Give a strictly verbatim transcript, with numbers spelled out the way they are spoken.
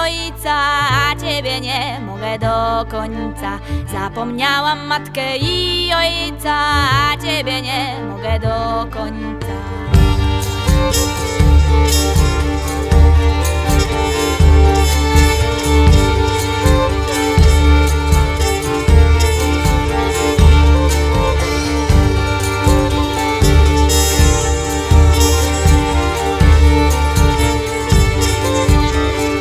ojca, a ciebie nie mogę do końca. Zapomniałam matkę i ojca, a ciebie nie mogę do końca.